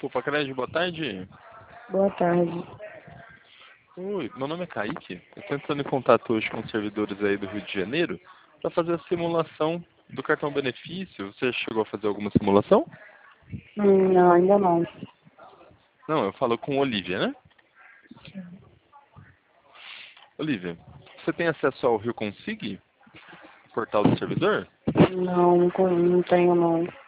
Desculpa, Cred, boa tarde. Boa tarde. Oi, meu nome é Kaique. Eu estou entrando em contato hoje com os servidores aí do Rio de Janeiro para fazer a simulação do cartão benefício. Você chegou a fazer alguma simulação? Não, ainda não. Não, eu falo com Olivia, né? Olivia, você tem acesso ao Rio Consig? Portal do servidor? Não, não tenho não.